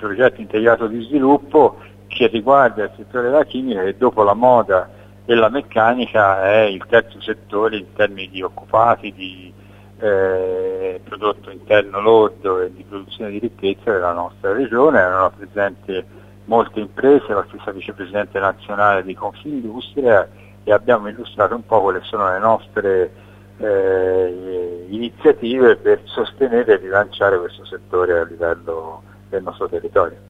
progetto integrato di sviluppo che riguarda il settore della chimica, che dopo la moda e la meccanica è il terzo settore in termini di occupati, di prodotto interno lordo e di produzione di ricchezza della nostra regione. Erano presenti molte imprese, la stessa vicepresidente nazionale di Confindustria, e abbiamo illustrato un po' quali sono le nostre iniziative per sostenere e rilanciare questo settore a livello del nostro territorio.